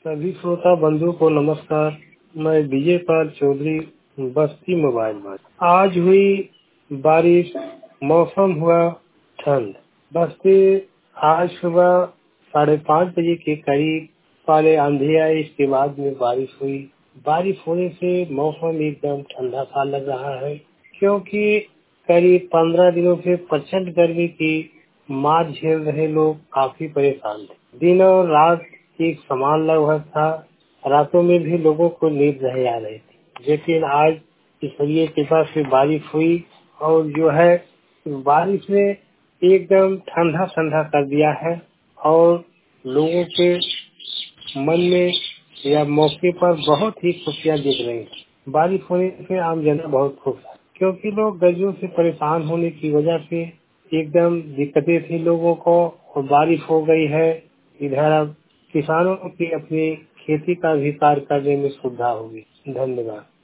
सभी श्रोता बंधु को नमस्कार। मैं विजय पाल चौधरी, बस्ती मोबाइल बात। आज हुई बारिश, मौसम हुआ ठंड। बस्ती आज सुबह 5:30 बजे के करीब पहले आंधी आई, इसके बाद में बारिश हुई। बारिश होने से मौसम एकदम ठंडा सा लग रहा है, क्योंकि करीब 15 दिनों से प्रचंड गर्मी की मार झेल रहे लोग काफी परेशान थे। दिन और रात एक समान लगभग था। रातों में भी लोगों को नींद नहीं आ रही थी, लेकिन आज ईश्वरीय कृपा से बारिश हुई और जो है बारिश ने एकदम ठंडा ठंडा कर दिया है और लोगों के मन में या मौके पर बहुत ही खुशियाँ दिख रही हैं। बारिश होने से आम जनता बहुत खुश है, क्योंकि लोग गर्मियों से परेशान होने की वजह से एकदम दिक्कतें थी लोगों को, और बारिश हो गई है। इधर अब किसानों की अपनी खेती का भी कार्य करने में सुविधा होगी। धन्यवाद।